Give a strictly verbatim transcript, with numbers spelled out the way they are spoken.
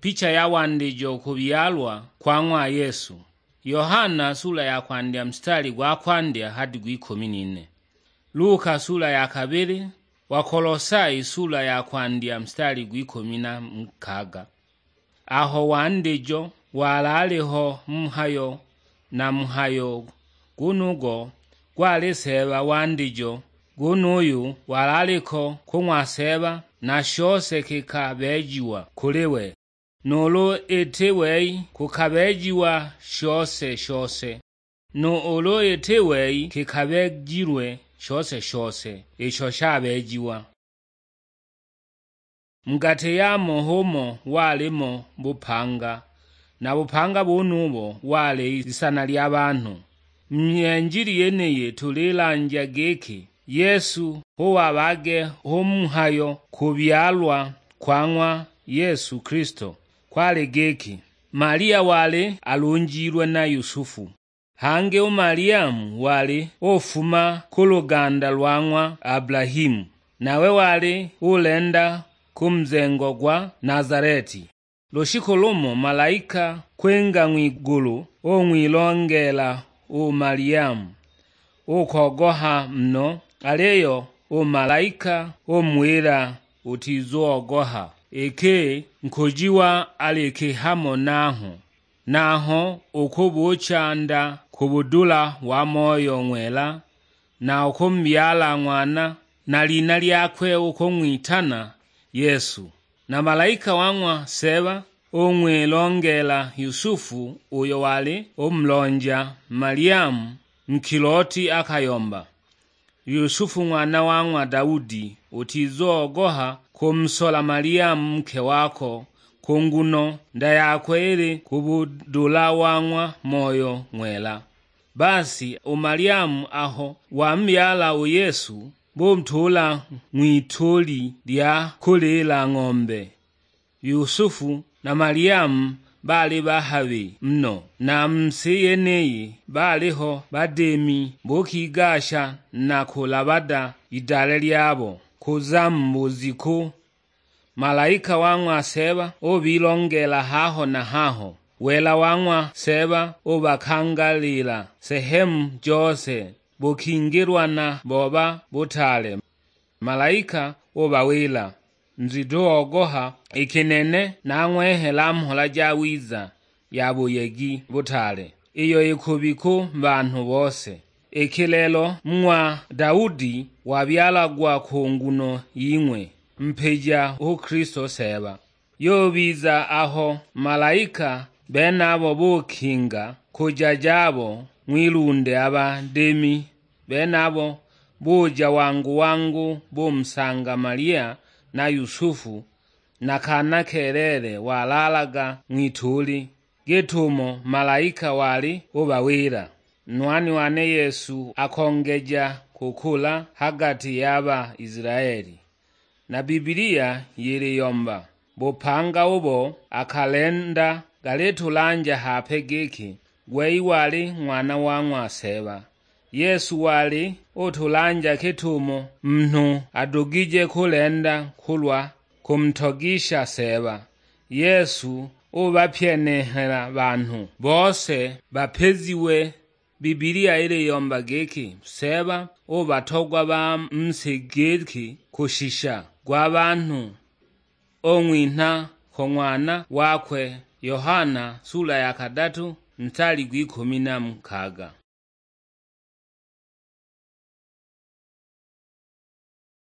Picha ya wandijo kubyalwa kwa ng'wa Yesu. Yohana sura ya kwandya mstari gwa kwandya hadi gw'ikumi n'ine. Luka sura ya kabiri, Wakolosai sura ya kwandya mstari gw'ikumi na mkaga. Aho wandijo walaliho mhayo na mhayo gunugo gwaliseba wandijo gunuyu walaliko kung'waseba na shose kikabejiwa kuliwe. Nolo etewei kukabejiwa shose shose. No olo etewei kikabejirwe shose shose. Icho shabejiwa. Mgate yamo homo walimo bupanga. Na bupanga bunubo wale isana ly'abantu. Mnyenjiri yeneye tulilanja geki. Yesu huwa bage humhayo kubyalwa kwa ng'wa Yesu Kristo. Kwale geki, Maria wale alunjirwe na Yusufu. Hange u Mariamu wale ofuma kuluganda lwa ng'wa Abrahimu. Nawe wale ulenda kumzengo gwa Nazareti. Loshiko lumo malaika kwenga mwigulu omwilongela u Mariamu. Ukogoha mno, aleyo u malaika omwira utizogoha. Eke nkujiwa aleke hamo naho. Naho ukubuchanda kubudula wa moyo mwela. Na ukumbyala ng'wana na lina lyakwe ukumwitana Yesu. Na malaika wang'wa seba omwilongela Yusufu uyo wale umlonja Mariamu mkiloti akayomba. Yusufu mwana wang'wa Daudi utizogoha kumsola Mariamu mke wako kunguno ndayakwele kubudula wang'wa moyo mwela. Basi u Mariamu aho wambyala u Yesu bumtula mwituli lya kulila ng'ombe. Yusufu na Mariamu bali bahabi mno, na msi yeneye baliho bademi bukigasha na kulabada idale lyabo kuzambuziku. Malaika wang'wa seba obilongela haho na haho. Wela wang'wa seba obakangalila sehemu jose bukingirwa na boba butale. Malaika obawila nzidogoha ikinene na ng'wehela mhola jawiza yabuyegi butale. Iyo ikubiku bantu bose. Ikilelo mwa Daudi wabyalagwa kunguno ying'we mpeja u Kristo seba. Yobiza aho malaika benabo bukinga kujajabo mwilunde abademi benabo buja wangu wangu bumsanga Maria na Yusufu na kana kelele walalaga mwituli getumo malaika wali ubawira. Nwani wane Yesu akongeja kukula hagati yaba Israeli. Na Biblia yiliyomba bupanga ubo akalenda galetulanja hapegeki gwei wali mwana wang'wa seba. Yesu wali utulanja kitumo mnu adugije kulenda kulwa kumtogisha seba. Yesu ubapyenehela bantu bose bapeziwe. Biblia iliyomba geki seba ubatogwa ba msigeki kushisha gwa bantu ong'winha kong'wana wakwe. Yohana sura ya kadatu mstari gw'ikumi na mkaga.